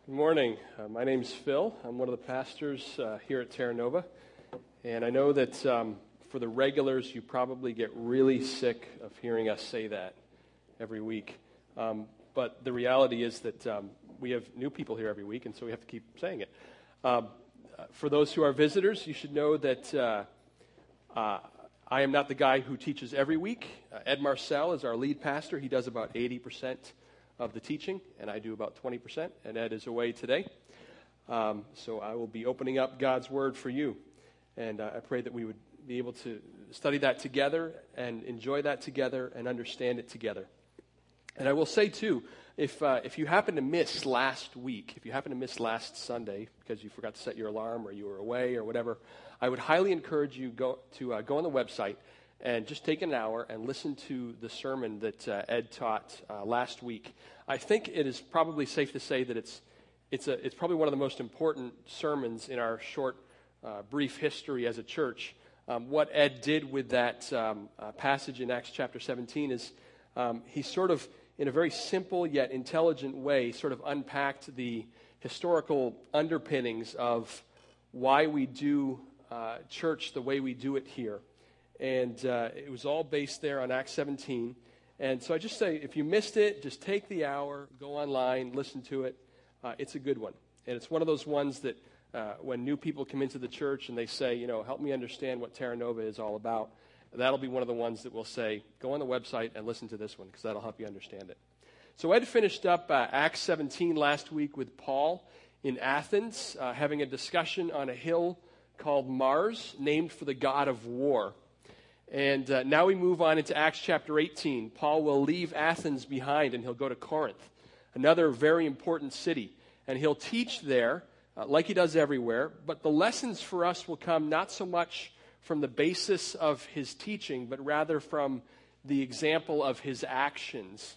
Good morning. My name's Phil. I'm one of the pastors here at Terra Nova. And I know that for the regulars, you probably get really sick of hearing us say that every week. But the reality is that we have new people here every week, and so we have to keep saying it. For those who are visitors, you should know that I am not the guy who teaches every week. Ed Marcel is our lead pastor. He does about 80% of the teaching, and I do about 20%, and Ed is away today. So I will be opening up God's Word for you, and I pray that we would be able to study that together and enjoy that together and understand it together. And I will say, too, if you happen to miss last week, if you happen to miss last Sunday because you forgot to set your alarm or you were away or whatever, I would highly encourage you go on the website and just take an hour and listen to the sermon that Ed taught last week. I think it is probably safe to say that it's probably one of the most important sermons in our short, brief history as a church. What Ed did with that passage in Acts chapter 17 is he sort of, in a very simple yet intelligent way, sort of unpacked the historical underpinnings of why we do church the way we do it here. And it was all based there on Acts 17. And so I just say, if you missed it, just take the hour, go online, listen to it. It's a good one. And it's one of those ones that when new people come into the church and they say, help me understand what Terra Nova is all about, that'll be one of the ones that we'll say, go on the website and listen to this one, because that'll help you understand it. So Ed finished up Acts 17 last week with Paul in Athens, having a discussion on a hill called Mars, named for the god of war. And now we move on into Acts chapter 18. Paul will leave Athens behind and he'll go to Corinth, another very important city. And he'll teach there like he does everywhere. But the lessons for us will come not so much from the basis of his teaching, but rather from the example of his actions.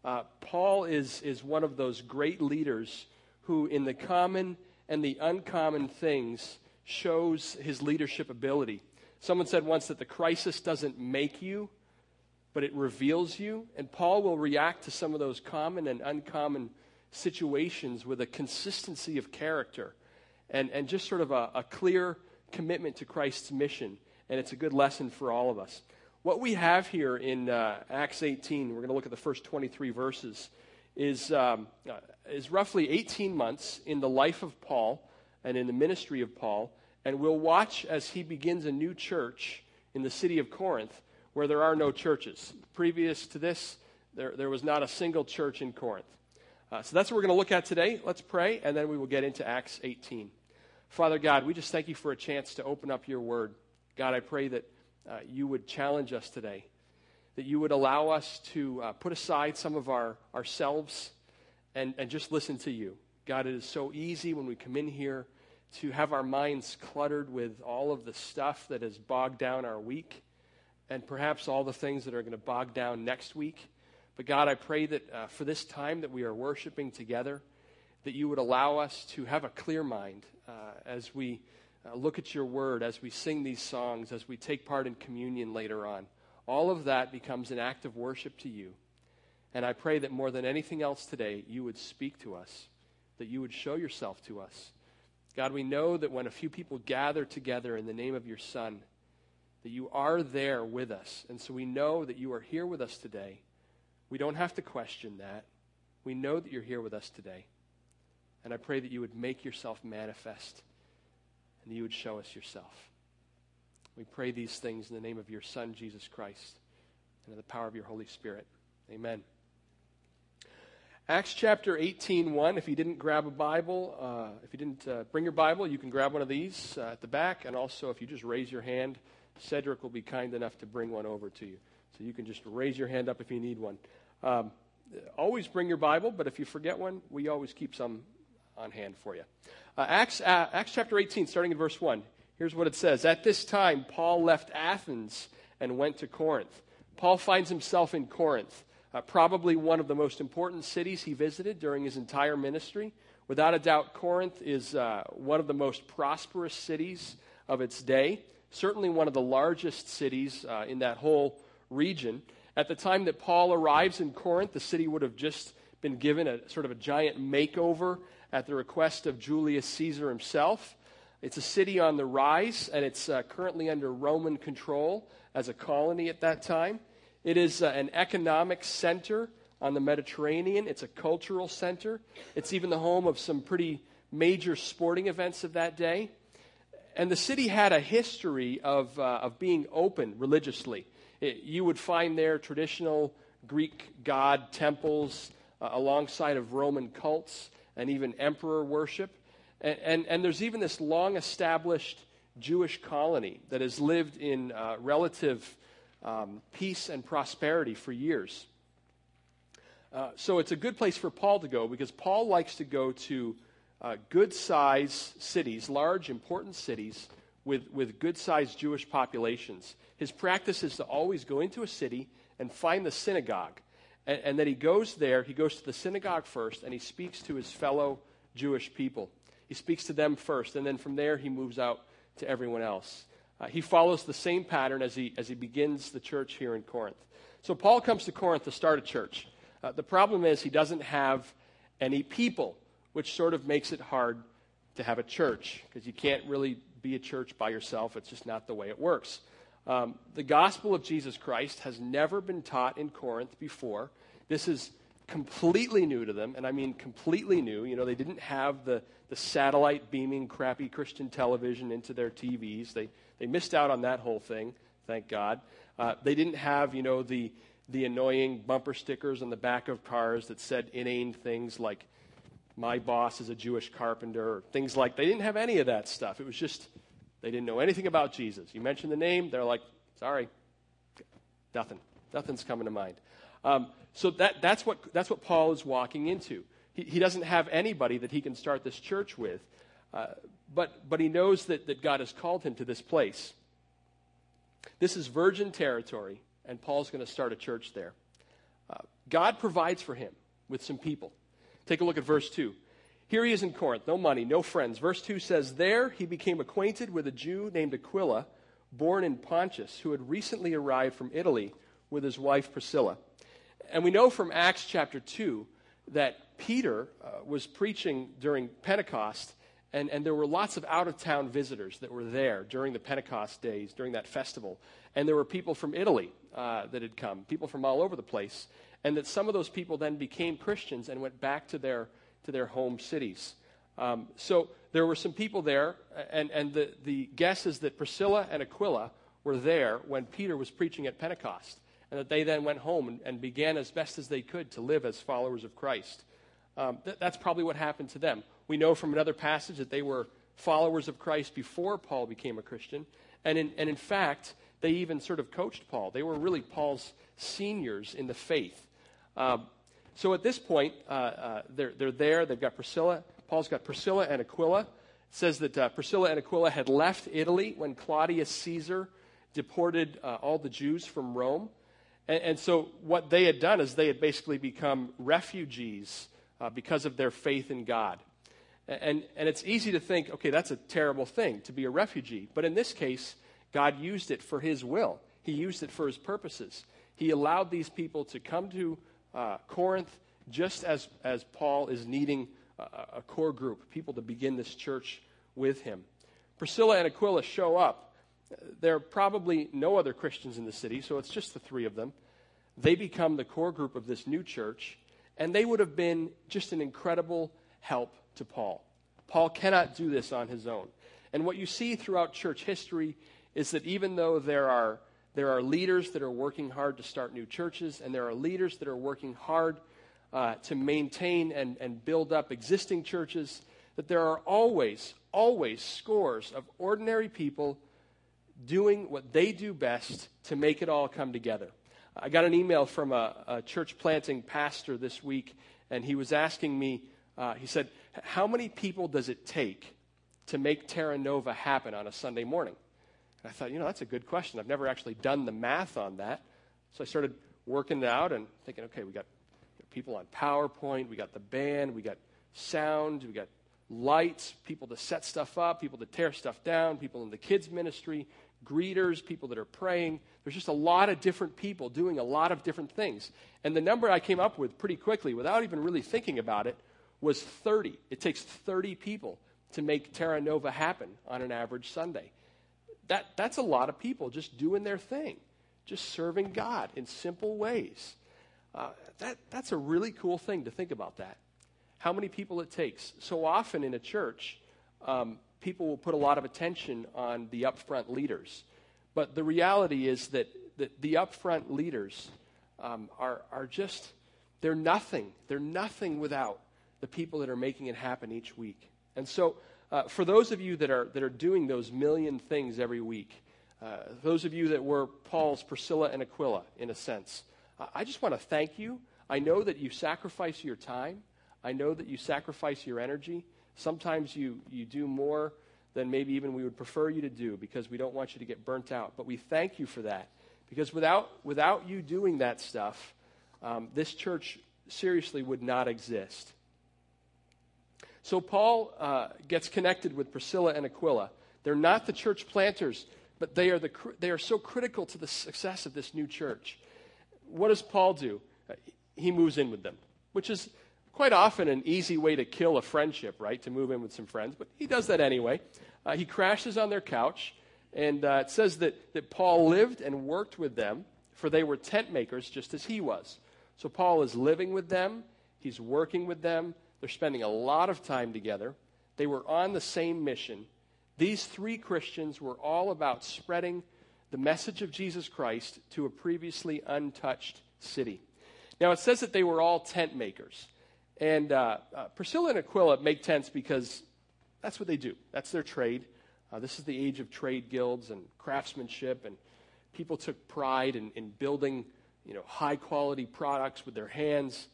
Paul is one of those great leaders who in the common and the uncommon things shows his leadership ability. Someone said once that the crisis doesn't make you, but it reveals you. And Paul will react to some of those common and uncommon situations with a consistency of character and just sort of a clear commitment to Christ's mission. And it's a good lesson for all of us. What we have here in Acts 18, we're going to look at the first 23 verses, is roughly 18 months in the life of Paul and in the ministry of Paul. And we'll watch as he begins a new church in the city of Corinth where there are no churches. Previous to this, there was not a single church in Corinth. So that's what we're going to look at today. Let's pray, and then we will get into Acts 18. Father God, we just thank you for a chance to open up your word. God, I pray that you would challenge us today, that you would allow us to put aside some of ourselves and just listen to you. God, it is so easy when we come in here to have our minds cluttered with all of the stuff that has bogged down our week and perhaps all the things that are going to bog down next week. But God, I pray that for this time that we are worshiping together, that you would allow us to have a clear mind as we look at your word, as we sing these songs, as we take part in communion later on. All of that becomes an act of worship to you. And I pray that more than anything else today, you would speak to us, that you would show yourself to us. God, we know that when a few people gather together in the name of your Son, that you are there with us. And so we know that you are here with us today. We don't have to question that. We know that you're here with us today. And I pray that you would make yourself manifest and that you would show us yourself. We pray these things in the name of your Son, Jesus Christ, and in the power of your Holy Spirit. Amen. Acts chapter 18:1, if you didn't grab a Bible, if you didn't bring your Bible, you can grab one of these at the back. And also, if you just raise your hand, Cedric will be kind enough to bring one over to you. So you can just raise your hand up if you need one. Always bring your Bible, but if you forget one, we always keep some on hand for you. Acts chapter 18, starting in verse 1. Here's what it says. At this time, Paul left Athens and went to Corinth. Paul finds himself in Corinth. Probably one of the most important cities he visited during his entire ministry. Without a doubt, Corinth is one of the most prosperous cities of its day. Certainly one of the largest cities in that whole region. At the time that Paul arrives in Corinth, the city would have just been given a sort of a giant makeover at the request of Julius Caesar himself. It's a city on the rise, and it's currently under Roman control as a colony at that time. It is an economic center on the Mediterranean. It's a cultural center. It's even the home of some pretty major sporting events of that day. And the city had a history of being open religiously. You would find there traditional Greek god temples alongside of Roman cults and even emperor worship. And there's even this long-established Jewish colony that has lived in relative peace and prosperity for years. So it's a good place for Paul to go because Paul likes to go to good-sized cities, large, important cities with good-sized Jewish populations. His practice is to always go into a city and find the synagogue. And then he goes there, he goes to the synagogue first, and he speaks to his fellow Jewish people. He speaks to them first, and then from there he moves out to everyone else. He follows the same pattern as he begins the church here in Corinth. So Paul comes to Corinth to start a church. The problem is he doesn't have any people, which sort of makes it hard to have a church, because you can't really be a church by yourself. It's just not the way it works. The gospel of Jesus Christ has never been taught in Corinth before. This is completely new to them, and I mean completely new. You know, they didn't have the satellite beaming crappy Christian television into their TVs. They missed out on that whole thing, thank God. They didn't have, you know, the annoying bumper stickers on the back of cars that said inane things like, my boss is a Jewish carpenter, or things like, they didn't have any of that stuff. It was just, they didn't know anything about Jesus. You mention the name, they're like, sorry, nothing's coming to mind. So that's what Paul is walking into. He doesn't have anybody that he can start this church with, but he knows that God has called him to this place. This is virgin territory, and Paul's going to start a church there. God provides for him with some people. Take a look at verse 2. Here he is in Corinth, no money, no friends. Verse 2 says, there he became acquainted with a Jew named Aquila, born in Pontus, who had recently arrived from Italy with his wife Priscilla. And we know from Acts chapter 2 that Peter was preaching during Pentecost, and there were lots of out-of-town visitors that were there during the Pentecost days, during that festival. And there were people from Italy that had come, people from all over the place, and that some of those people then became Christians and went back to their home cities. So there were some people there, and the guess is that Priscilla and Aquila were there when Peter was preaching at Pentecost, and that they then went home and began as best as they could to live as followers of Christ. That's probably what happened to them. We know from another passage that they were followers of Christ before Paul became a Christian, and in fact, they even sort of coached Paul. They were really Paul's seniors in the faith. So at this point, they're there. They've got Priscilla. Paul's got Priscilla and Aquila. It says that Priscilla and Aquila had left Italy when Claudius Caesar deported all the Jews from Rome. And so what they had done is they had basically become refugees because of their faith in God. And it's easy to think, okay, that's a terrible thing to be a refugee. But in this case, God used it for his will. He used it for his purposes. He allowed these people to come to Corinth just as Paul is needing a core group, people to begin this church with him. Priscilla and Aquila show up. There are probably no other Christians in the city, so it's just the three of them. They become the core group of this new church, and they would have been just an incredible help to Paul. Paul cannot do this on his own. And what you see throughout church history is that even though there are leaders that are working hard to start new churches, and there are leaders that are working hard to maintain and build up existing churches, that there are always scores of ordinary people doing what they do best to make it all come together. I got an email from a church planting pastor this week, and he was asking me, he said, how many people does it take to make Terra Nova happen on a Sunday morning? And I thought, that's a good question. I've never actually done the math on that. So I started working it out and thinking, okay, we got people on PowerPoint, we got the band, we got sound, we got lights, people to set stuff up, people to tear stuff down, people in the kids ministry, greeters, people that are praying. There's just a lot of different people doing a lot of different things. And the number I came up with pretty quickly, without even really thinking about it, was 30. It takes 30 people to make Terra Nova happen on an average Sunday. That's a lot of people just doing their thing, just serving God in simple ways. That's a really cool thing to think about that. How many people it takes. So often in a church, people will put a lot of attention on the upfront leaders. But the reality is that the upfront leaders are just, they're nothing. They're nothing without the people that are making it happen each week. And so for those of you that are doing those million things every week, those of you that were Paul's Priscilla and Aquila, in a sense, I just want to thank you. I know that you sacrifice your time. I know that you sacrifice your energy. Sometimes you do more than maybe even we would prefer you to do because we don't want you to get burnt out. But we thank you for that because without you doing that stuff, this church seriously would not exist. So Paul gets connected with Priscilla and Aquila. They're not the church planters, but they are so critical to the success of this new church. What does Paul do? He moves in with them, which is quite often an easy way to kill a friendship, right? To move in with some friends, but he does that anyway. He crashes on their couch, and it says that Paul lived and worked with them, for they were tent makers just as he was. So Paul is living with them. He's working with them. They're spending a lot of time together. They were on the same mission. These three Christians were all about spreading the message of Jesus Christ to a previously untouched city. Now, it says that they were all tent makers. And Priscilla and Aquila make tents because that's what they do. That's their trade. This is the age of trade guilds and craftsmanship, and people took pride in building, high-quality products with their hands.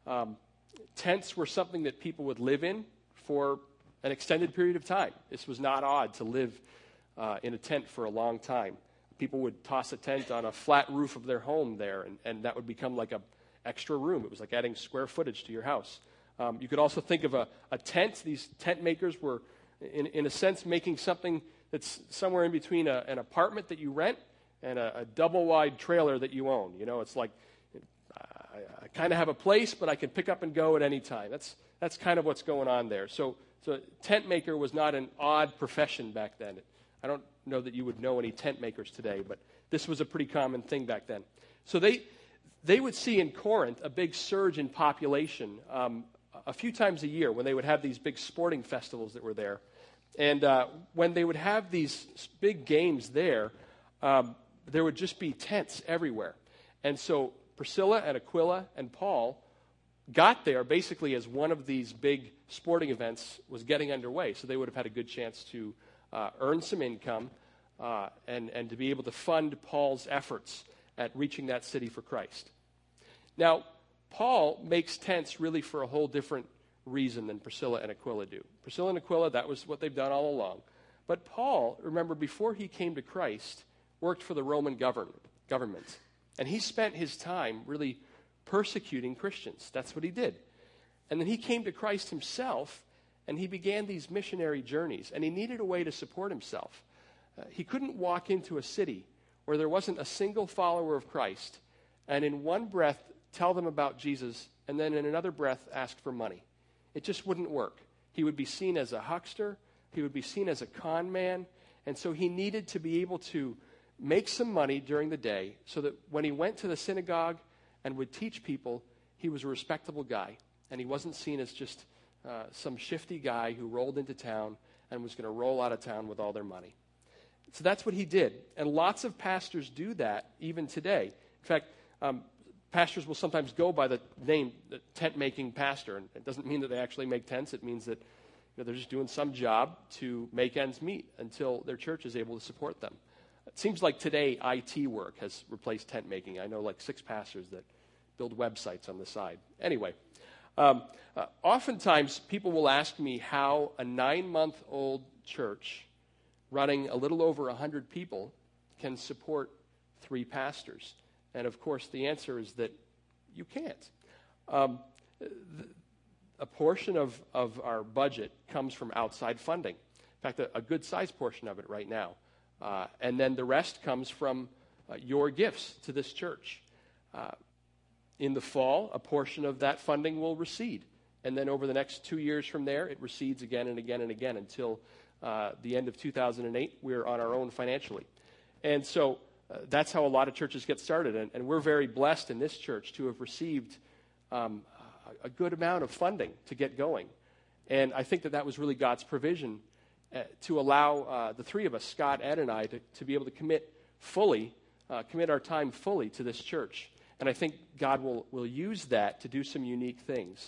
Tents were something that people would live in for an extended period of time. This was not odd to live in a tent for a long time. People would toss a tent on a flat roof of their home there, and that would become like a extra room. It was like adding square footage to your house. You could also think of a tent. These tent makers were, in a sense, making something that's somewhere in between an apartment that you rent and a double-wide trailer that you own. It's like, I kind of have a place, but I can pick up and go at any time. That's kind of what's going on there. So tent maker was not an odd profession back then. I don't know that you would know any tent makers today, but this was a pretty common thing back then. So they would see in Corinth a big surge in population a few times a year when they would have these big sporting festivals that were there. And when they would have these big games there would just be tents everywhere. And so Priscilla and Aquila and Paul got there basically as one of these big sporting events was getting underway. So they would have had a good chance to earn some income and to be able to fund Paul's efforts at reaching that city for Christ. Now, Paul makes tents really for a whole different reason than Priscilla and Aquila do. Priscilla and Aquila, that was what they've done all along. But Paul, remember, before he came to Christ, worked for the Roman government. And he spent his time really persecuting Christians. That's what he did. And then he came to Christ himself, and he began these missionary journeys. And he needed a way to support himself. He couldn't walk into a city where there wasn't a single follower of Christ and in one breath tell them about Jesus and then in another breath ask for money. It just wouldn't work. He would be seen as a huckster. He would be seen as a con man. And so he needed to be able to make some money during the day so that when he went to the synagogue and would teach people, he was a respectable guy. And he wasn't seen as just some shifty guy who rolled into town and was going to roll out of town with all their money. So that's what he did. And lots of pastors do that even today. In fact, pastors will sometimes go by the name the tent-making pastor. And it doesn't mean that they actually make tents. It means that they're just doing some job to make ends meet until their church is able to support them. It seems like today IT work has replaced tent making. I know like 6 pastors that build websites on the side. Anyway, oftentimes people will ask me how a 9-month-old church running a little over 100 people can support 3 pastors. And of course, the answer is that you can't. A portion of our budget comes from outside funding. In fact, a good-sized portion of it right now. And then the rest comes from your gifts to this church. In the fall, a portion of that funding will recede And then over the next 2 years from there, it recedes again and again and again until the end of 2008, we're on our own financially. And so that's how a lot of churches get started. And we're very blessed in this church to have received a good amount of funding to get going. And I think that was really God's provision to allow the three of us, Scott, Ed, and I, to be able to commit our time fully to this church. And I think God will use that to do some unique things.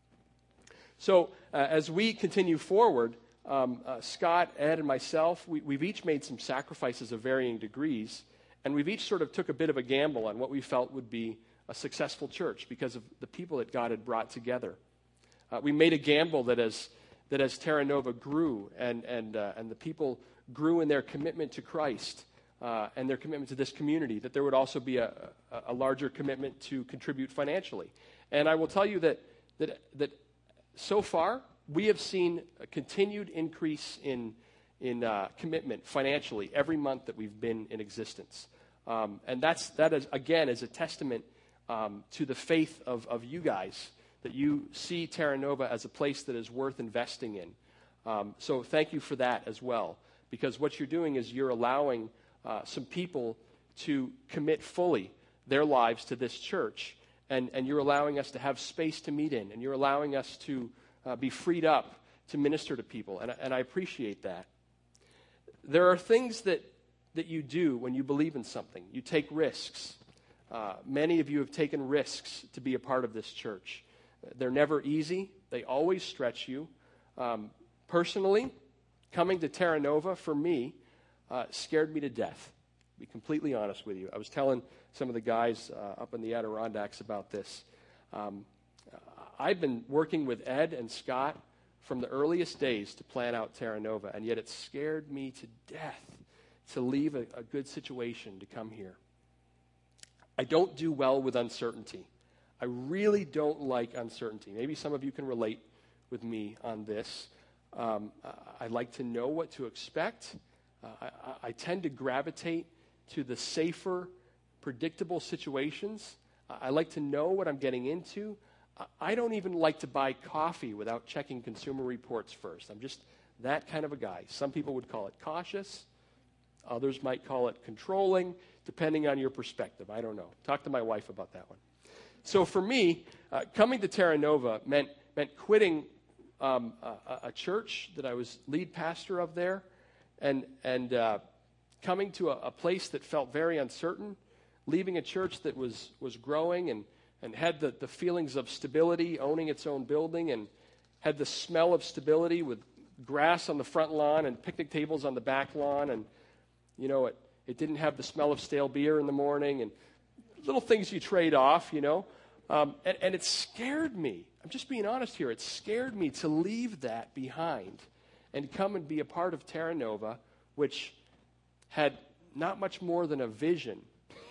So as we continue forward, Scott, Ed, and myself, we've each made some sacrifices of varying degrees, and we've each sort of took a bit of a gamble on what we felt would be a successful church because of the people that God had brought together. We made a gamble that as Terra Nova grew and the people grew in their commitment to Christ and their commitment to this community, that there would also be a larger commitment to contribute financially. And I will tell you that so far, we have seen a continued increase in commitment financially every month that we've been in existence. And that is, again, is a testament to the faith of you guys, that you see Terra Nova as a place that is worth investing in. So thank you for that as well, because what you're doing is you're allowing some people to commit fully their lives to this church, and you're allowing us to have space to meet in, and you're allowing us to be freed up to minister to people, and I appreciate that. There are things that you do when you believe in something. You take risks. Many of you have taken risks to be a part of this church. They're never easy. They always stretch you. Personally, coming to Terra Nova, for me, scared me to death, to be completely honest with you. I was telling some of the guys up in the Adirondacks about this. I've been working with Ed and Scott from the earliest days to plan out Terra Nova, and yet it scared me to death to leave a good situation to come here. I don't do well with uncertainty. I really don't like uncertainty. Maybe some of you can relate with me on this. I like to know what to expect. I tend to gravitate to the safer, predictable situations. I like to know what I'm getting into. I don't even like to buy coffee without checking Consumer Reports first. I'm just that kind of a guy. Some people would call it cautious. Others might call it controlling, depending on your perspective. I don't know. Talk to my wife about that one. So for me, coming to Terra Nova meant quitting a church that I was lead pastor of there, and coming to a place that felt very uncertain, leaving a church that was growing and had the feelings of stability, owning its own building, and had the smell of stability with grass on the front lawn and picnic tables on the back lawn, and it didn't have the smell of stale beer in the morning, and little things you trade off, and it scared me. I'm just being honest here. It scared me to leave that behind and come and be a part of Terra Nova, which had not much more than a vision.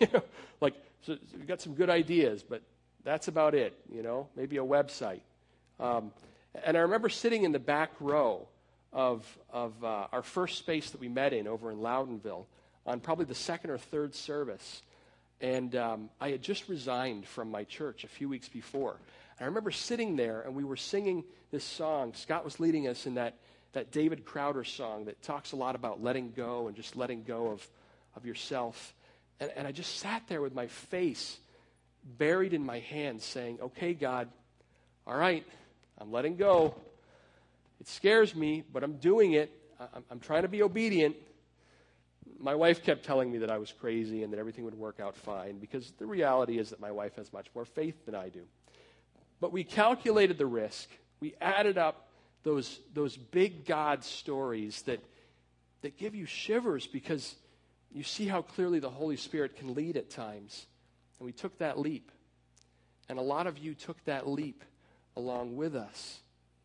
So we've got some good ideas, but that's about it, maybe a website. And I remember sitting in the back row of our first space that we met in over in Loudonville on probably the second or third service. And I had just resigned from my church a few weeks before. And I remember sitting there, and we were singing this song. Scott was leading us in that David Crowder song that talks a lot about letting go and just letting go of yourself. And I just sat there with my face buried in my hands saying, okay, God, all right, I'm letting go. It scares me, but I'm doing it. I'm trying to be obedient. My wife kept telling me that I was crazy and that everything would work out fine, because the reality is that my wife has much more faith than I do. But we calculated the risk. We added up those big God stories that give you shivers, because you see how clearly the Holy Spirit can lead at times. And we took that leap. And a lot of you took that leap along with us.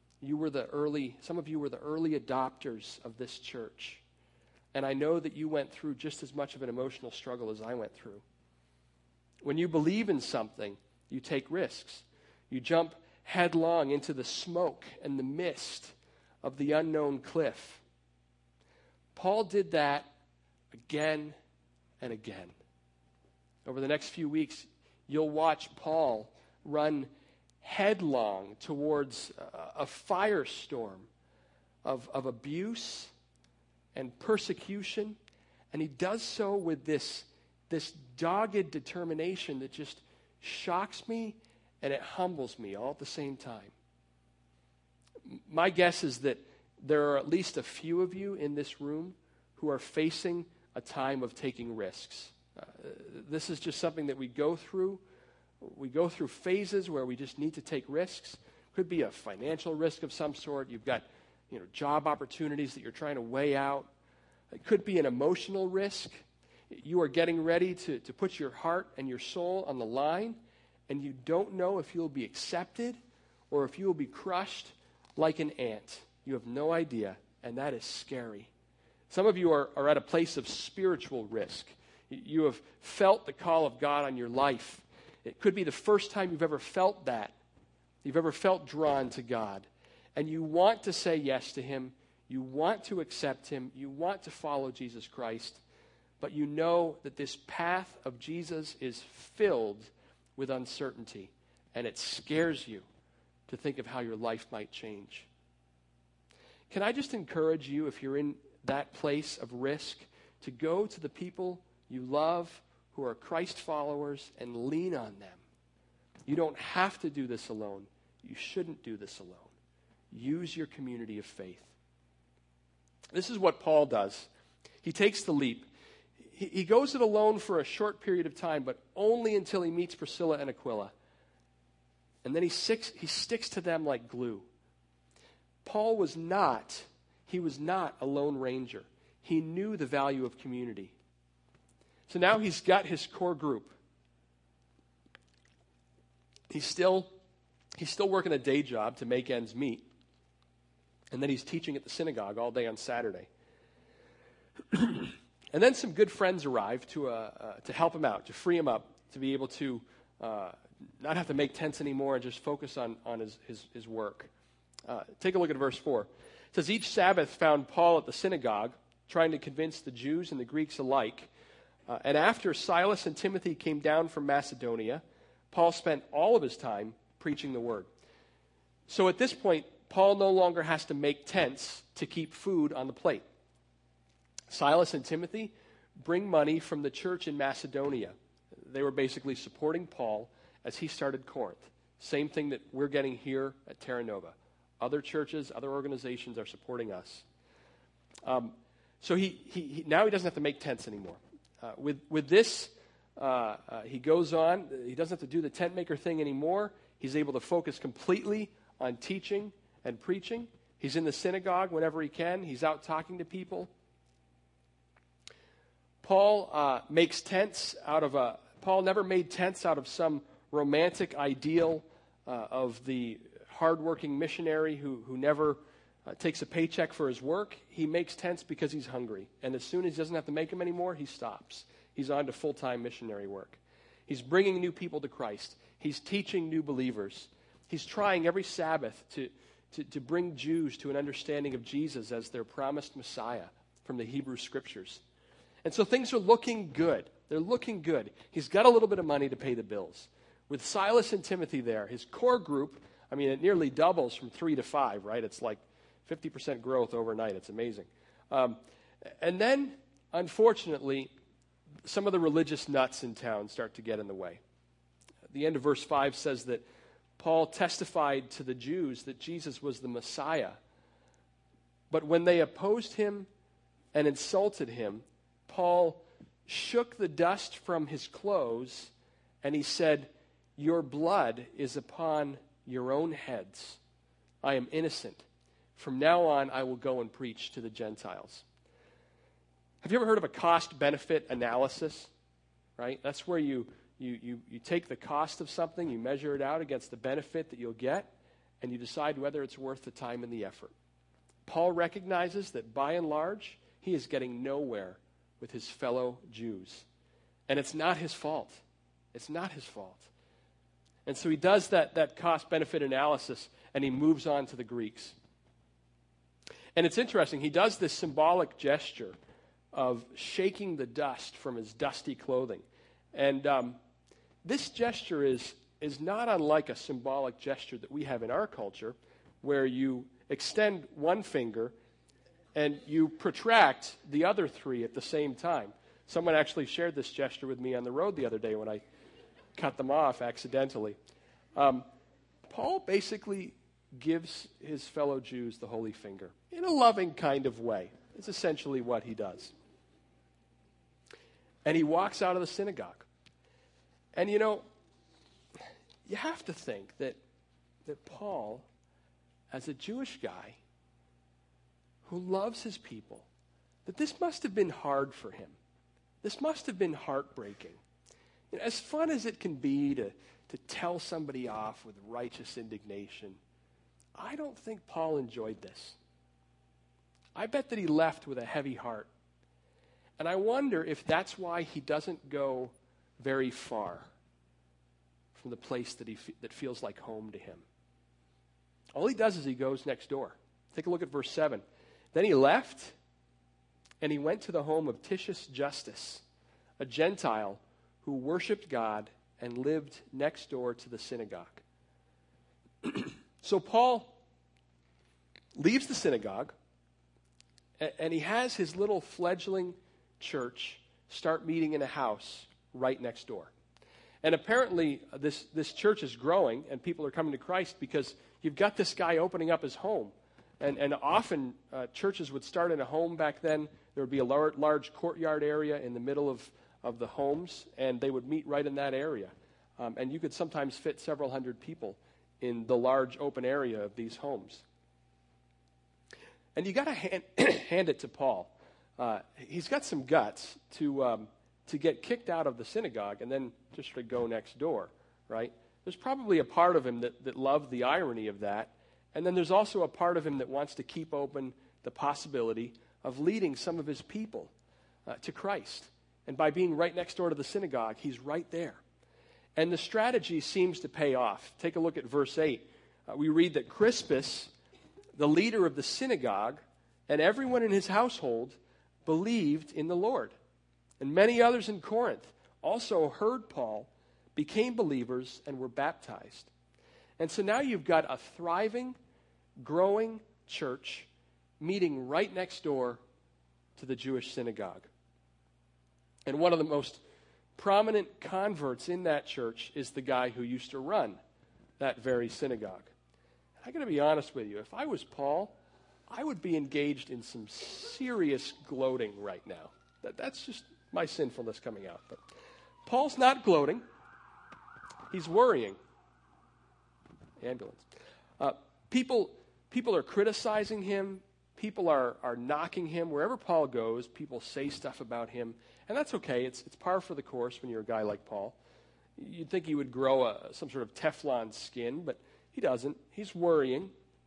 Some of you were the early adopters of this church. And I know that you went through just as much of an emotional struggle as I went through. When you believe in something, you take risks. You jump headlong into the smoke and the mist of the unknown cliff. Paul did that again and again. Over the next few weeks, you'll watch Paul run headlong towards a firestorm of abuse and persecution. And he does so with this dogged determination that just shocks me and it humbles me all at the same time. My guess is that there are at least a few of you in this room who are facing a time of taking risks. This is just something that we go through. We go through phases where we just need to take risks. Could be a financial risk of some sort. You've got, job opportunities that you're trying to weigh out. It could be an emotional risk. You are getting ready to put your heart and your soul on the line, and you don't know if you'll be accepted or if you will be crushed like an ant. You have no idea, and that is scary. Some of you are at a place of spiritual risk. You have felt the call of God on your life. It could be the first time you've ever felt that. You've ever felt drawn to God. And you want to say yes to Him. You want to accept Him. You want to follow Jesus Christ. But you know that this path of Jesus is filled with uncertainty. And it scares you to think of how your life might change. Can I just encourage you, if you're in that place of risk, to go to the people you love who are Christ followers and lean on them. You don't have to do this alone. You shouldn't do this alone. Use your community of faith. This is what Paul does. He takes the leap. He goes it alone for a short period of time, but only until he meets Priscilla and Aquila. And then he sticks to them like glue. Paul was not a lone ranger. He knew the value of community. So now he's got his core group. He's still working a day job to make ends meet. And then he's teaching at the synagogue all day on Saturday. And then some good friends arrive to help him out, to free him up, to be able to not have to make tents anymore and just focus on his work. Take a look at verse 4. It says, each Sabbath found Paul at the synagogue, trying to convince the Jews and the Greeks alike. And after Silas and Timothy came down from Macedonia, Paul spent all of his time preaching the word. So at this point, Paul no longer has to make tents to keep food on the plate. Silas and Timothy bring money from the church in Macedonia. They were basically supporting Paul as he started Corinth. Same thing that we're getting here at Terra Nova. Other churches, other organizations are supporting us. So he now he doesn't have to make tents anymore. With this, he goes on. He doesn't have to do the tent maker thing anymore. He's able to focus completely on teaching and preaching. He's in the synagogue whenever he can. He's out talking to people. Paul makes tents out of Paul never made tents out of some romantic ideal of the hardworking missionary who never takes a paycheck for his work. He makes tents because he's hungry. And as soon as he doesn't have to make them anymore, he stops. He's on to full-time missionary work. He's bringing new people to Christ. He's teaching new believers. He's trying every Sabbath to bring Jews to an understanding of Jesus as their promised Messiah from the Hebrew Scriptures. And so things are looking good. They're looking good. He's got a little bit of money to pay the bills. With Silas and Timothy there, his core group, it nearly doubles from 3 to 5, right? It's like 50% growth overnight. It's amazing. And then, unfortunately, some of the religious nuts in town start to get in the way. The end of verse 5 says that Paul testified to the Jews that Jesus was the Messiah. But when they opposed him and insulted him, Paul shook the dust from his clothes and he said, "Your blood is upon your own heads. I am innocent. From now on, I will go and preach to the Gentiles." Have you ever heard of a cost-benefit analysis? Right? That's where you take the cost of something, you measure it out against the benefit that you'll get, and you decide whether it's worth the time and the effort. Paul recognizes that by and large, he is getting nowhere with his fellow Jews. And it's not his fault. It's not his fault. And so he does that cost-benefit analysis, and he moves on to the Greeks. And it's interesting. He does this symbolic gesture of shaking the dust from his dusty clothing. And this gesture is is not unlike a symbolic gesture that we have in our culture, where you extend one finger and you protract the other three at the same time. Someone actually shared this gesture with me on the road the other day when I cut them off accidentally. Paul basically gives his fellow Jews the holy finger in a loving kind of way. It's essentially what he does. And he walks out of the synagogue. And you know, you have to think that Paul, as a Jewish guy who loves his people, that this must have been hard for him. This must have been heartbreaking. You know, as fun as it can be to tell somebody off with righteous indignation, I don't think Paul enjoyed this. I bet that he left with a heavy heart. And I wonder if that's why he doesn't go very far from the place that feels like home to him. All he does is he goes next door. Take a look at verse 7. Then he left, and he went to the home of Titius Justus, a Gentile who worshiped God and lived next door to the synagogue. So Paul leaves the synagogue, and he has his little fledgling church start meeting in a house right next door. And apparently this church is growing, and people are coming to Christ because you've got this guy opening up his home. And often churches would start in a home back then. There would be a large courtyard area in the middle of the homes, and they would meet right in that area. And you could sometimes fit several hundred people in the large open area of these homes. And you got to hand it to Paul. He's got some guts to get kicked out of the synagogue and then just to go next door, right? There's probably a part of him that loved the irony of that. And then there's also a part of him that wants to keep open the possibility of leading some of his people to Christ. And by being right next door to the synagogue, he's right there. And the strategy seems to pay off. Take a look at verse 8. We read that Crispus, the leader of the synagogue, and everyone in his household believed in the Lord. And many others in Corinth also heard Paul, became believers, and were baptized. And so now you've got a thriving, growing church meeting right next door to the Jewish synagogue. And one of the most prominent converts in that church is the guy who used to run that very synagogue. I got to be honest with you. If I was Paul, I would be engaged in some serious gloating right now. That's just my sinfulness coming out. But Paul's not gloating. He's worrying. Ambulance. People are criticizing him. People are knocking him. Wherever Paul goes, people say stuff about him. And that's okay. It's par for the course when you're a guy like Paul. You'd think he would grow some sort of Teflon skin, but he doesn't. He's worrying.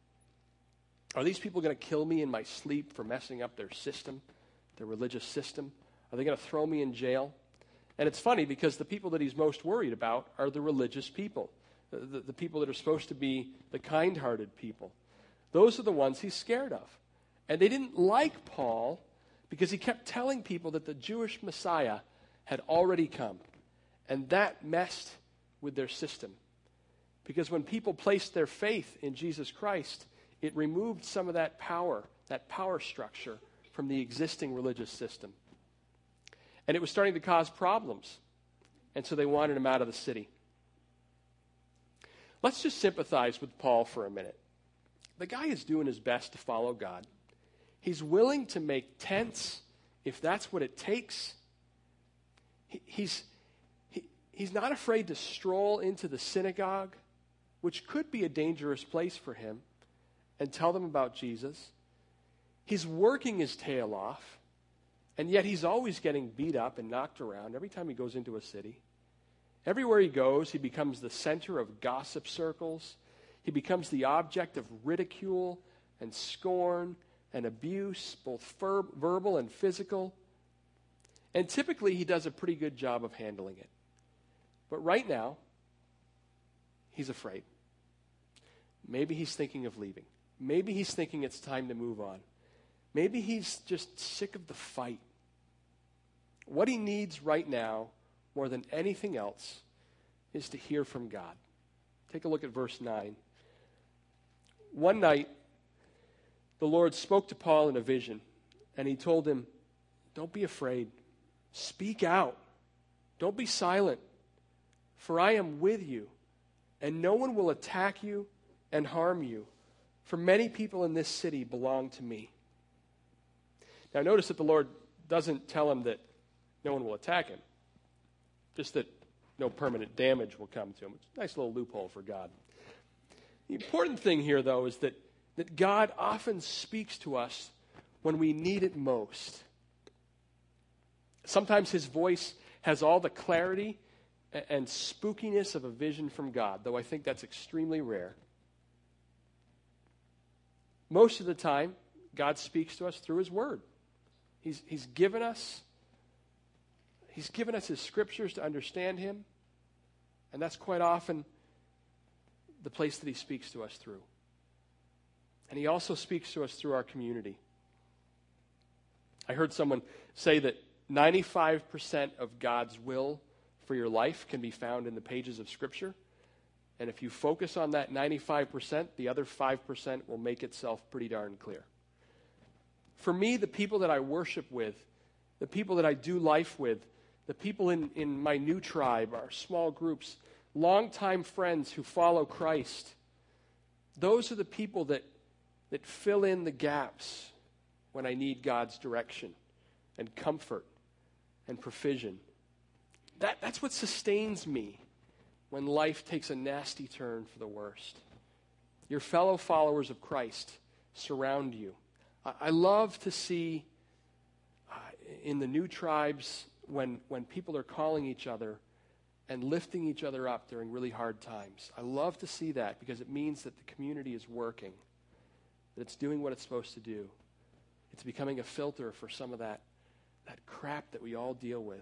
Are these people going to kill me in my sleep for messing up their system, their religious system? Are they going to throw me in jail? And it's funny because the people that he's most worried about are the religious people, the people that are supposed to be the kind-hearted people. Those are the ones he's scared of. And they didn't like Paul because he kept telling people that the Jewish Messiah had already come. And that messed with their system. Because when people placed their faith in Jesus Christ, it removed some of that power structure from the existing religious system. And it was starting to cause problems. And so they wanted him out of the city. Let's just sympathize with Paul for a minute. The guy is doing his best to follow God. He's willing to make tents if that's what it takes. He's not afraid to stroll into the synagogue, which could be a dangerous place for him, and tell them about Jesus. He's working his tail off, and yet he's always getting beat up and knocked around every time he goes into a city. Everywhere he goes, he becomes the center of gossip circles. He becomes the object of ridicule and scorn and abuse, both verbal and physical. And typically, he does a pretty good job of handling it. But right now, he's afraid. Maybe he's thinking of leaving. Maybe he's thinking it's time to move on. Maybe he's just sick of the fight. What he needs right now, more than anything else, is to hear from God. Take a look at verse 9. One night, the Lord spoke to Paul in a vision, and he told him, "Don't be afraid. Speak out. Don't be silent, for I am with you, and no one will attack you and harm you, for many people in this city belong to me." Now notice that the Lord doesn't tell him that no one will attack him, just that no permanent damage will come to him. It's a nice little loophole for God. The important thing here, though, is that God often speaks to us when we need it most. Sometimes his voice has all the clarity and spookiness of a vision from God, though I think that's extremely rare. Most of the time, God speaks to us through his word. He's given us his scriptures to understand him, and that's quite often the place that he speaks to us through. And he also speaks to us through our community. I heard someone say that 95% of God's will for your life can be found in the pages of Scripture. And if you focus on that 95%, the other 5% will make itself pretty darn clear. For me, the people that I worship with, the people that I do life with, the people in my new tribe, our small groups, longtime friends who follow Christ, those are the people that fill in the gaps when I need God's direction and comfort and provision. That's what sustains me when life takes a nasty turn for the worst. Your fellow followers of Christ surround you. I love to see in the new tribes when people are calling each other and lifting each other up during really hard times. I love to see that because it means that the community is working, that it's doing what it's supposed to do. It's becoming a filter for some of that crap that we all deal with.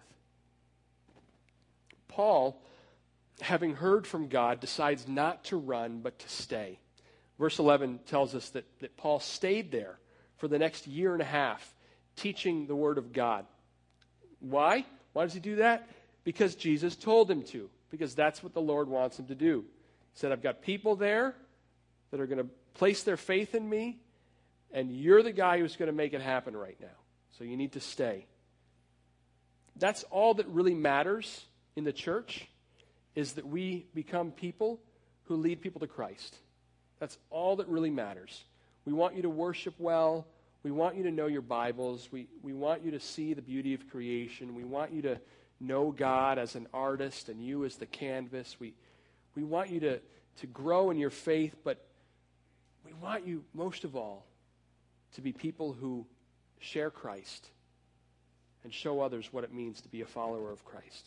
Paul, having heard from God, decides not to run but to stay. Verse 11 tells us that Paul stayed there for the next year and a half, teaching the Word of God. Why? Why does he do that? Because Jesus told him to. Because that's what the Lord wants him to do. He said, I've got people there that are going to place their faith in me, and you're the guy who's going to make it happen right now. So you need to stay. That's all that really matters in the church, is that we become people who lead people to Christ. That's all that really matters. We want you to worship well. We want you to know your Bibles. We want you to see the beauty of creation. We want you to know God as an artist and you as the canvas. We want you to grow in your faith, but we want you, most of all, to be people who share Christ and show others what it means to be a follower of Christ.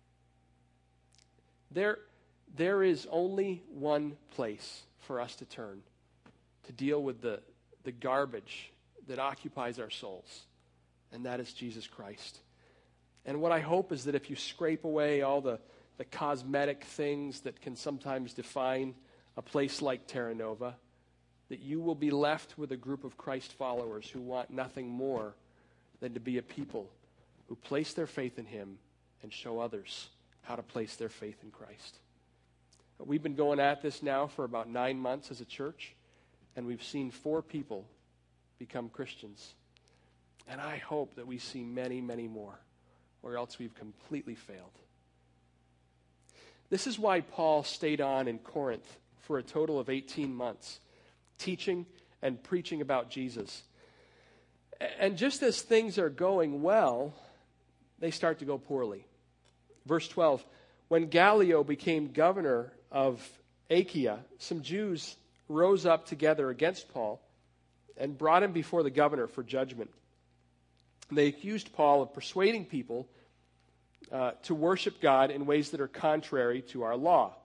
There is only one place for us to turn to deal with the garbage that occupies our souls, and that is Jesus Christ. And what I hope is that if you scrape away all the cosmetic things that can sometimes define a place like Terra Nova, that you will be left with a group of Christ followers who want nothing more than to be a people who place their faith in him and show others how to place their faith in Christ. We've been going at this now for about 9 months as a church, and we've seen 4 people become Christians. And I hope that we see many, many more, or else we've completely failed. This is why Paul stayed on in Corinth for a total of 18 months, teaching and preaching about Jesus. And just as things are going well, they start to go poorly. Verse 12, when Gallio became governor of Achaia, some Jews rose up together against Paul and brought him before the governor for judgment. They accused Paul of persuading people to worship God in ways that are contrary to our law.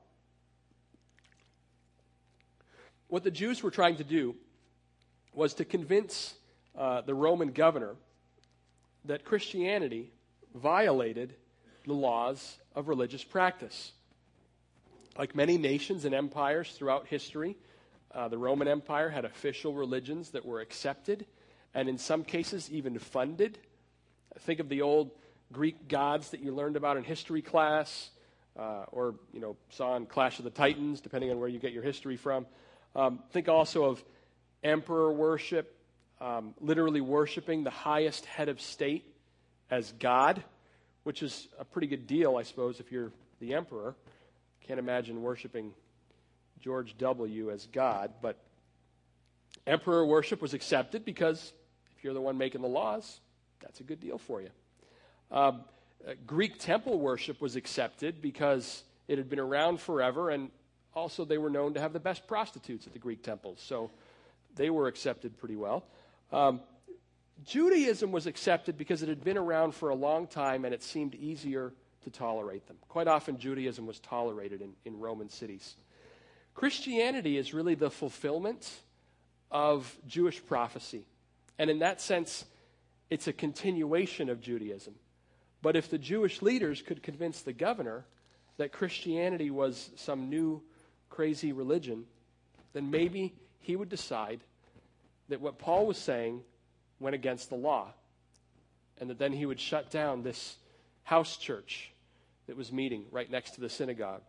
What the Jews were trying to do was to convince the Roman governor that Christianity violated the laws of religious practice. Like many nations and empires throughout history, the Roman Empire had official religions that were accepted and in some cases even funded. Think of the old Greek gods that you learned about in history class, or saw on Clash of the Titans, depending on where you get your history from. Think also of emperor worship, literally worshiping the highest head of state as God, which is a pretty good deal, I suppose, if you're the emperor. Can't imagine worshiping George W. as God, but emperor worship was accepted because if you're the one making the laws, that's a good deal for you. Greek temple worship was accepted because it had been around forever, and also they were known to have the best prostitutes at the Greek temples, so they were accepted pretty well. Judaism was accepted because it had been around for a long time and it seemed easier to tolerate them. Quite often Judaism was tolerated in Roman cities. Christianity is really the fulfillment of Jewish prophecy. And in that sense, it's a continuation of Judaism. But if the Jewish leaders could convince the governor that Christianity was some new crazy religion, then maybe he would decide that what Paul was saying went against the law, and that then he would shut down this house church that was meeting right next to the synagogue.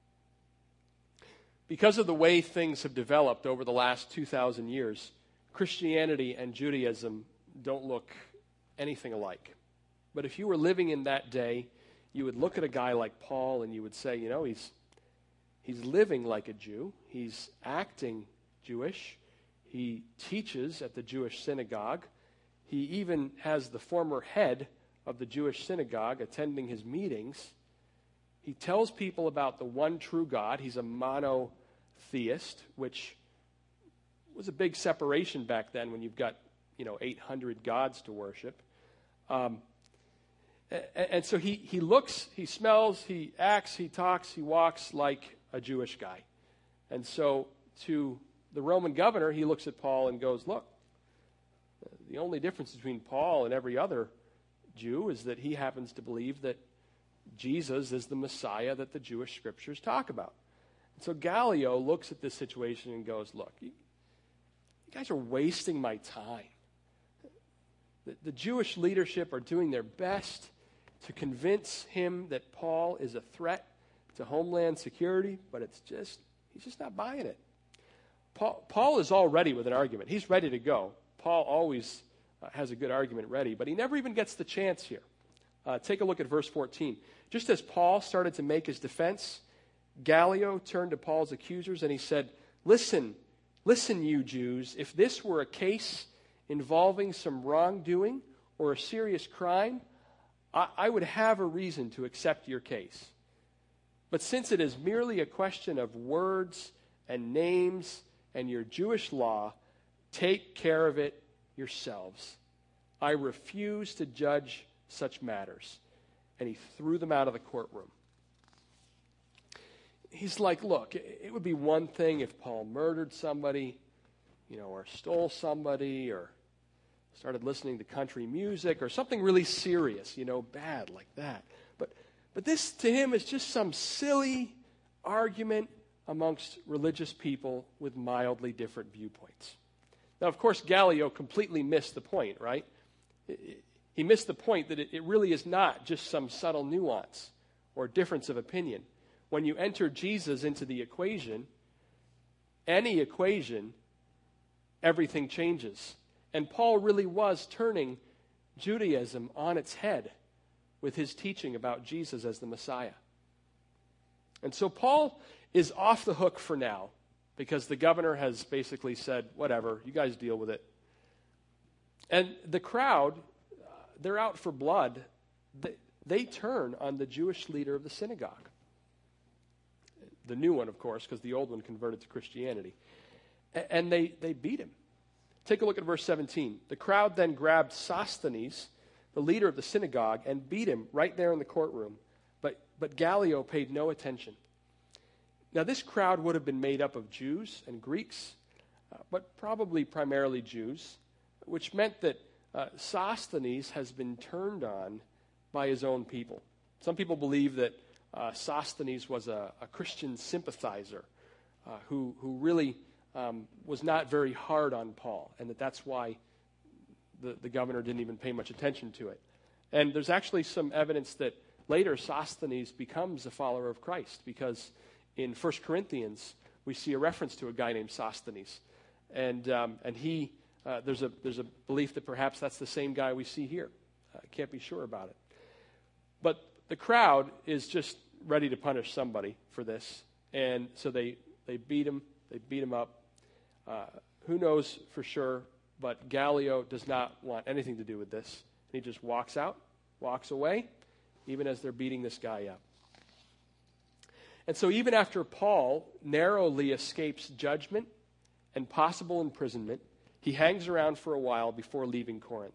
Because of the way things have developed over the last 2,000 years, Christianity and Judaism don't look anything alike. But if you were living in that day, you would look at a guy like Paul and you would say, he's living like a Jew. He's acting Jewish. He teaches at the Jewish synagogue. He even has the former head of the Jewish synagogue attending his meetings. He tells people about the one true God. He's a monotheist, which was a big separation back then when you've got 800 gods to worship. And so he looks, he smells, he acts, he talks, he walks like a Jewish guy. And so to the Roman governor, he looks at Paul and goes, look, the only difference between Paul and every other Jew is that he happens to believe that Jesus is the Messiah that the Jewish scriptures talk about. And so Gallio looks at this situation and goes, look, you guys are wasting my time. The Jewish leadership are doing their best to convince him that Paul is a threat to homeland security, but he's just not buying it. Paul is all ready with an argument. He's ready to go. Paul always has a good argument ready, but he never even gets the chance here. Take a look at verse 14. Just as Paul started to make his defense, Gallio turned to Paul's accusers and he said, Listen, you Jews, if this were a case involving some wrongdoing or a serious crime, I would have a reason to accept your case. But since it is merely a question of words and names and your Jewish law, take care of it yourselves. I refuse to judge such matters. And he threw them out of the courtroom. He's like, look, it would be one thing if Paul murdered somebody, or stole somebody, or started listening to country music, or something really serious, bad like that. But this to him is just some silly argument amongst religious people with mildly different viewpoints. Now, of course, Gallio completely missed the point, right? He missed the point that it really is not just some subtle nuance or difference of opinion. When you enter Jesus into the equation, any equation, everything changes. And Paul really was turning Judaism on its head with his teaching about Jesus as the Messiah. And so Paul is off the hook for now because the governor has basically said, whatever, you guys deal with it. And the crowd, they're out for blood. They turn on the Jewish leader of the synagogue. The new one, of course, because the old one converted to Christianity. And they beat him. Take a look at verse 17. The crowd then grabbed Sosthenes, the leader of the synagogue, and beat him right there in the courtroom. But Gallio paid no attention. Now, this crowd would have been made up of Jews and Greeks, but probably primarily Jews, which meant that Sosthenes has been turned on by his own people. Some people believe that Sosthenes was a Christian sympathizer who really was not very hard on Paul, and that's why the governor didn't even pay much attention to it. And there's actually some evidence that later Sosthenes becomes a follower of Christ, because in 1 Corinthians we see a reference to a guy named Sosthenes. And he, there's a belief that perhaps that's the same guy we see here. I can't be sure about it. But the crowd is just ready to punish somebody for this. And so they beat him up. Who knows for sure, but Gallio does not want anything to do with this. He just walks away, even as they're beating this guy up. And so even after Paul narrowly escapes judgment and possible imprisonment, he hangs around for a while before leaving Corinth.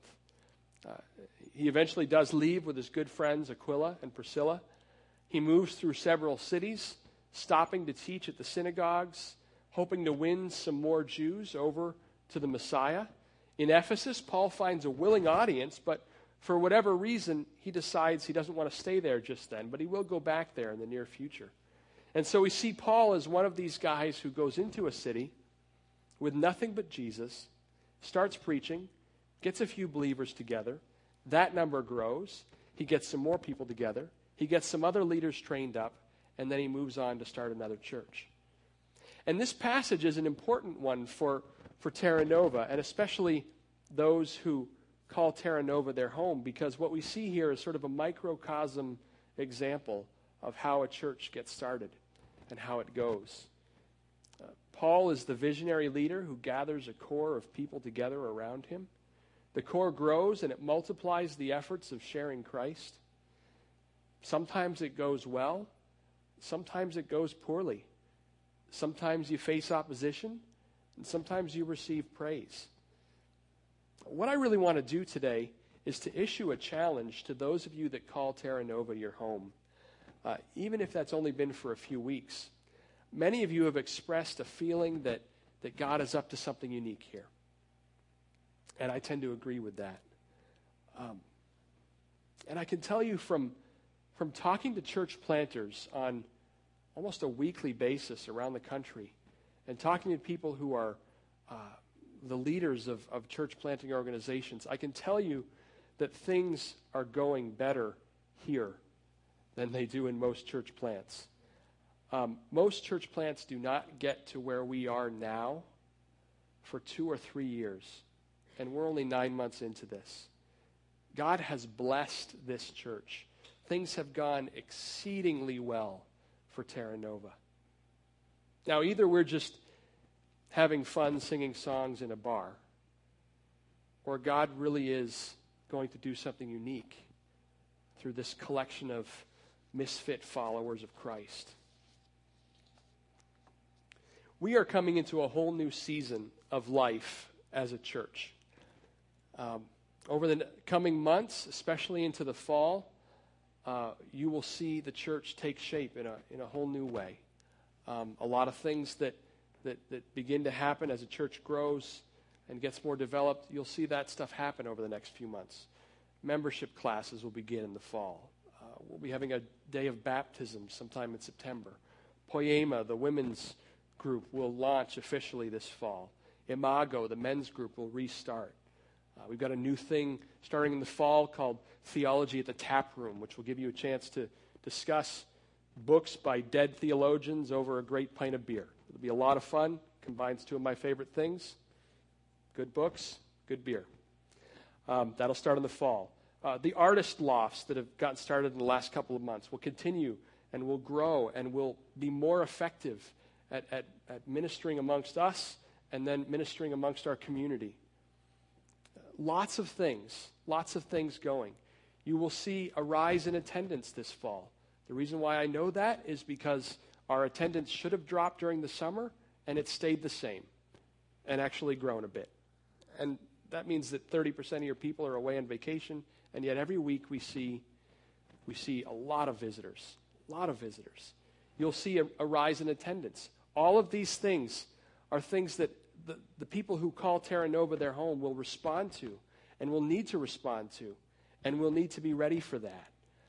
He eventually does leave with his good friends Aquila and Priscilla. He moves through several cities, stopping to teach at the synagogues, hoping to win some more Jews over to the Messiah. In Ephesus, Paul finds a willing audience, but for whatever reason, he decides he doesn't want to stay there just then, but he will go back there in the near future. And so we see Paul as one of these guys who goes into a city with nothing but Jesus, starts preaching, gets a few believers together. That number grows. He gets some more people together. He gets some other leaders trained up, and then he moves on to start another church. And this passage is an important one for Terra Nova, and especially those who call Terra Nova their home, because what we see here is sort of a microcosm example of how a church gets started and how it goes. Paul is the visionary leader who gathers a core of people together around him. The core grows and it multiplies the efforts of sharing Christ. Sometimes it goes well. Sometimes it goes poorly. Sometimes you face opposition, and sometimes you receive praise. What I really want to do today is to issue a challenge to those of you that call Terra Nova your home, even if that's only been for a few weeks. Many of you have expressed a feeling that God is up to something unique here. And I tend to agree with that. And I can tell you from talking to church planters on almost a weekly basis around the country, and talking to people who are the leaders of church planting organizations, I can tell you that things are going better here than they do in most church plants. Most church plants do not get to where we are now for 2 or 3 years, and we're only 9 months into this. God has blessed this church. Things have gone exceedingly well for Terra Nova. Now, either we're just having fun singing songs in a bar, or God really is going to do something unique through this collection of misfit followers of Christ. We are coming into a whole new season of life as a church. Over the coming months, especially into the fall, you will see the church take shape in a whole new way. A lot of things that begin to happen as a church grows and gets more developed, you'll see that stuff happen over the next few months. Membership classes will begin in the fall. We'll be having a day of baptism sometime in September. Poema, the women's group, will launch officially this fall. Imago, the men's group, will restart. We've got a new thing starting in the fall called Theology at the Tap Room, which will give you a chance to discuss books by dead theologians over a great pint of beer. It'll be a lot of fun. Combines two of my favorite things: good books, good beer. That'll start in the fall. The artist lofts that have gotten started in the last couple of months will continue and will grow and will be more effective at ministering amongst us and then ministering amongst our community. Lots of things going. You will see a rise in attendance this fall. The reason why I know that is because our attendance should have dropped during the summer, and it stayed the same and actually grown a bit. And that means that 30% of your people are away on vacation, and yet every week we see a lot of visitors. You'll see a rise in attendance. All of these things are things that the people who call Terra Nova their home will respond to and will need to respond to, and will need to be ready for that.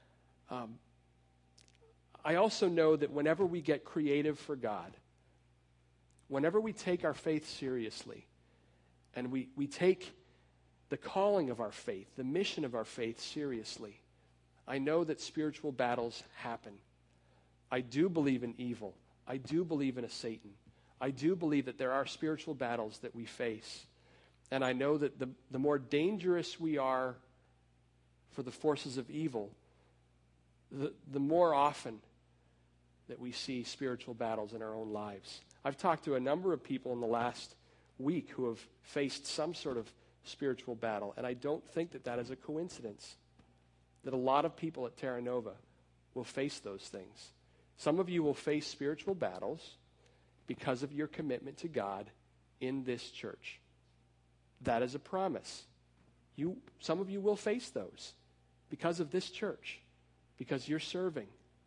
I also know that whenever we get creative for God, whenever we take our faith seriously, and we take the calling of our faith, the mission of our faith seriously, I know that spiritual battles happen. I do believe in evil. I do believe in a Satan. I do believe that there are spiritual battles that we face. And I know that the more dangerous we are for the forces of evil, the more often that we see spiritual battles in our own lives. I've talked to a number of people in the last week who have faced some sort of spiritual battle, and I don't think that that is a coincidence, that a lot of people at Terra Nova will face those things. Some of you will face spiritual battles because of your commitment to God in this church. That is a promise. Some of you will face those because of this church, because you're serving.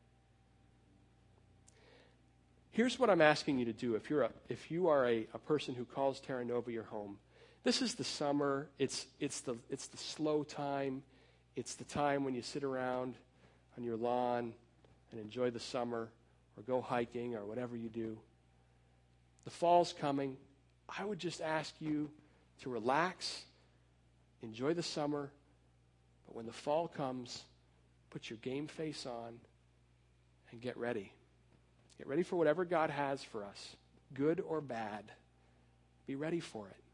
Here's what I'm asking you to do if you are a person who calls Terra Nova your home. This is the summer. It's the slow time. It's the time when you sit around on your lawn and enjoy the summer or go hiking or whatever you do. The fall's coming. I would just ask you to relax, enjoy the summer, but when the fall comes, put your game face on and get ready. Get ready for whatever God has for us, good or bad. Be ready for it.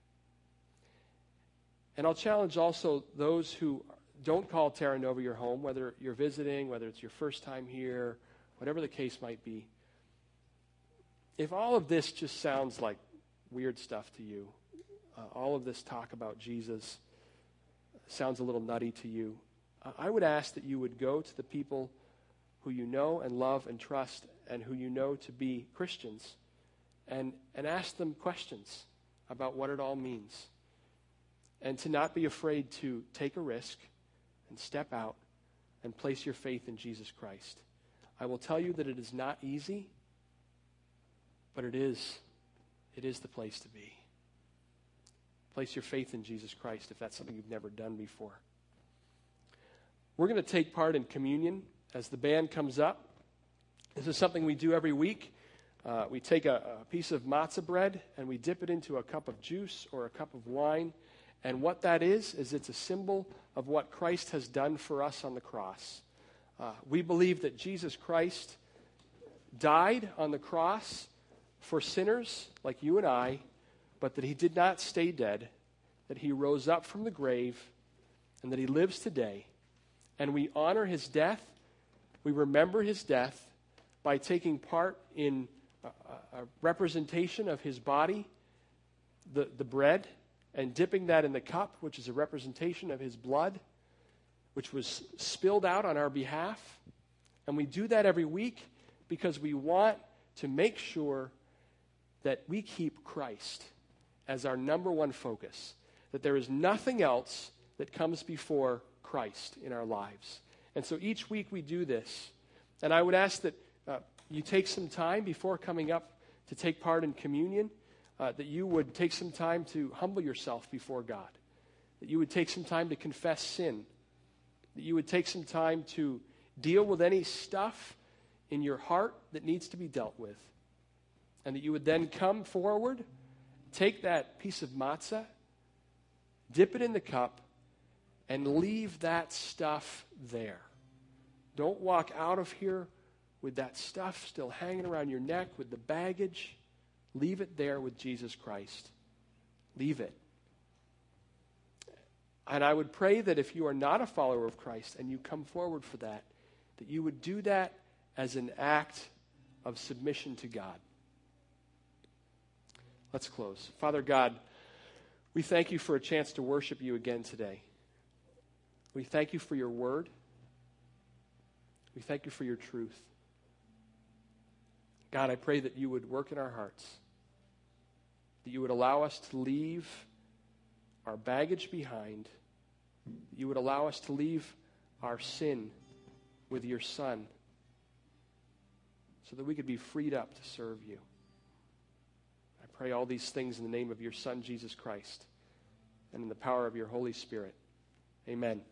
And I'll challenge also those who don't call Terra Nova your home, whether you're visiting, whether it's your first time here, whatever the case might be. If all of this just sounds like weird stuff to you, all of this talk about Jesus sounds a little nutty to you, I would ask that you would go to the people who you know and love and trust and who you know to be Christians and ask them questions about what it all means. And to not be afraid to take a risk and step out and place your faith in Jesus Christ. I will tell you that it is not easy, but it is the place to be. Place your faith in Jesus Christ if that's something you've never done before. We're going to take part in communion as the band comes up. This is something we do every week. We take a piece of matzah bread and we dip it into a cup of juice or a cup of wine. And what that is it's a symbol of what Christ has done for us on the cross. We believe that Jesus Christ died on the cross for sinners like you and I, but that he did not stay dead, that he rose up from the grave, and that he lives today. And we honor his death. We remember his death by taking part in a representation of his body, the bread, and dipping that in the cup, which is a representation of his blood, which was spilled out on our behalf. And we do that every week because we want to make sure that we keep Christ as our number one focus, that there is nothing else that comes before Christ in our lives. And so each week we do this. And I would ask that you take some time before coming up to take part in communion, that you would take some time to humble yourself before God, that you would take some time to confess sin, that you would take some time to deal with any stuff in your heart that needs to be dealt with, and that you would then come forward, take that piece of matzah, dip it in the cup, and leave that stuff there. Don't walk out of here with that stuff still hanging around your neck with the baggage. Leave it there with Jesus Christ. Leave it. And I would pray that if you are not a follower of Christ and you come forward for that you would do that as an act of submission to God. Let's close. Father God, we thank you for a chance to worship you again today. We thank you for your word. We thank you for your truth. God, I pray that you would work in our hearts, that you would allow us to leave our baggage behind, that you would allow us to leave our sin with your Son, so that we could be freed up to serve you. I pray all these things in the name of your Son, Jesus Christ, and in the power of your Holy Spirit. Amen.